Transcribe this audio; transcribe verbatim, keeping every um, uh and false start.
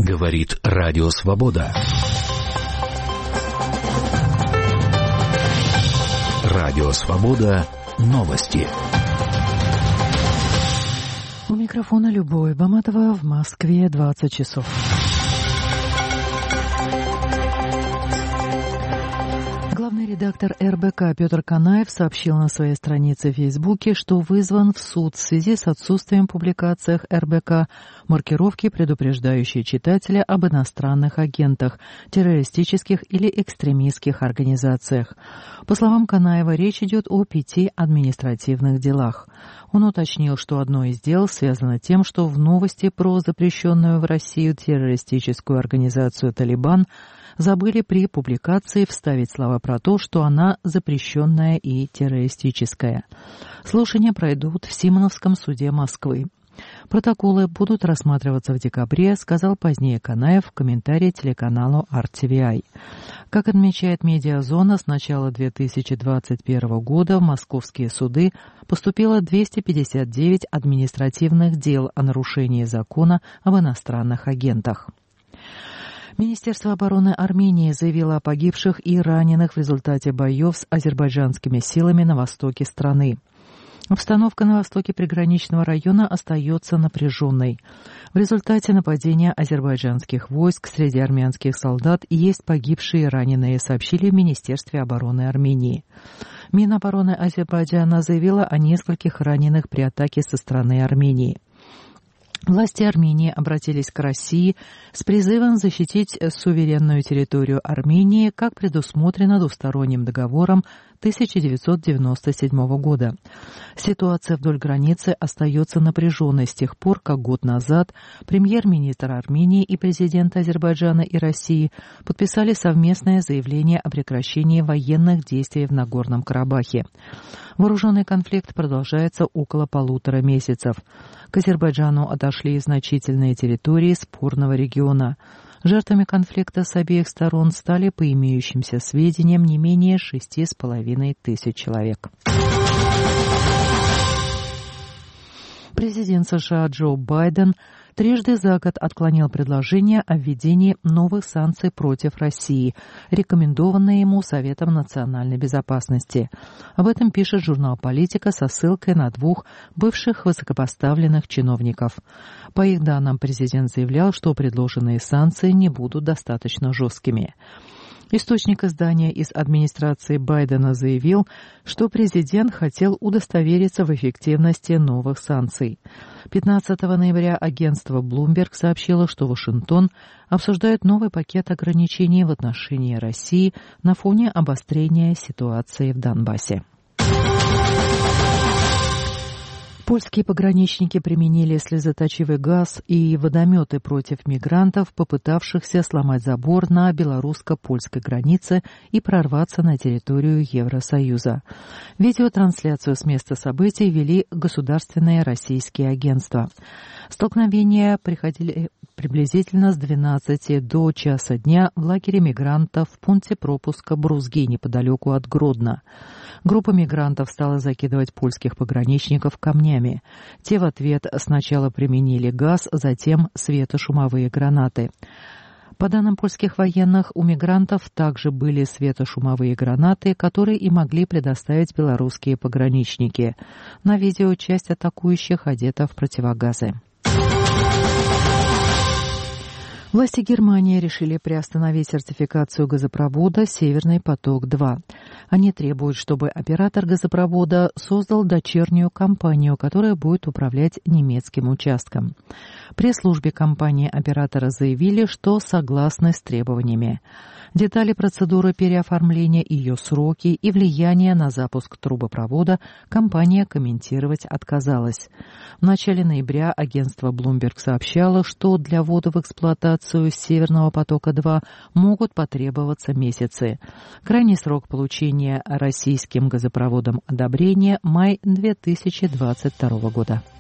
Говорит Радио Свобода. Радио Свобода. Новости. У микрофона Любовь Баматова, в Москве двадцать часов. Главный редактор эр бэ ка Петр Канаев сообщил на своей странице в Фейсбуке, что вызван в суд в связи с отсутствием в публикациях эр бэ ка маркировки, предупреждающей читателя об иностранных агентах, террористических или экстремистских организациях. По словам Канаева, речь идет о пяти административных делах. Он уточнил, что одно из дел связано тем, что в новости про запрещенную в Россию террористическую организацию «Талибан» забыли при публикации вставить слова про то, что она запрещенная и террористическая. Слушания пройдут в Симоновском суде Москвы. Протоколы будут рассматриваться в декабре, сказал позднее Канаев в комментарии телеканалу ар ти ви ай. Как отмечает «Медиазона», с начала две тысячи двадцать первого года в московские суды поступило двести пятьдесят девять административных дел о нарушении закона об иностранных агентах. Министерство обороны Армении заявило о погибших и раненых в результате боев с азербайджанскими силами на востоке страны. Обстановка на востоке приграничного района остается напряженной. В результате нападения азербайджанских войск среди армянских солдат есть погибшие и раненые, сообщили в Министерстве обороны Армении. Минобороны Азербайджана заявила о нескольких раненых при атаке со стороны Армении. Власти Армении обратились к России с призывом защитить суверенную территорию Армении, как предусмотрено двусторонним договором тысяча девятьсот девяносто седьмого года. Ситуация вдоль границы остается напряженной с тех пор, как год назад премьер-министр Армении и президент Азербайджана и России подписали совместное заявление о прекращении военных действий в Нагорном Карабахе. Вооруженный конфликт продолжается около полутора месяцев. К Азербайджану отошли значительные территории спорного региона. Жертвами конфликта с обеих сторон стали, по имеющимся сведениям, не менее шести с половиной тысяч человек. Президент США Джо Байден трижды за год отклонил предложение о введении новых санкций против России, рекомендованные ему Советом национальной безопасности. Об этом пишет журнал «Политика» со ссылкой на двух бывших высокопоставленных чиновников. По их данным, президент заявлял, что предложенные санкции не будут достаточно жесткими. Источник издания из администрации Байдена заявил, что президент хотел удостовериться в эффективности новых санкций. пятнадцатого ноября агентство Bloomberg сообщило, что Вашингтон обсуждает новый пакет ограничений в отношении России на фоне обострения ситуации в Донбассе. Польские пограничники применили слезоточивый газ и водометы против мигрантов, попытавшихся сломать забор на белорусско-польской границе и прорваться на территорию Евросоюза. Видеотрансляцию с места событий вели государственные российские агентства. Столкновения приходили приблизительно с двенадцати до часа дня в лагере мигрантов в пункте пропуска Брузги, неподалеку от Гродно. Группа мигрантов стала закидывать польских пограничников камнями. Те в ответ сначала применили газ, затем светошумовые гранаты. По данным польских военных, у мигрантов также были светошумовые гранаты, которые и могли предоставить белорусские пограничники. На видео часть атакующих одета в противогазы. Власти Германии решили приостановить сертификацию газопровода «Северный поток-два». Они требуют, чтобы оператор газопровода создал дочернюю компанию, которая будет управлять немецким участком. В пресс-службе компании-оператора заявили, что согласны с требованиями. Детали процедуры переоформления, ее сроки и влияние на запуск трубопровода компания комментировать отказалась. В начале ноября агентство Bloomberg сообщало, что для ввода в эксплуатацию «Северного потока-два» могут потребоваться месяцы. Крайний срок получения российским газопроводом одобрения – май две тысячи двадцать второго года.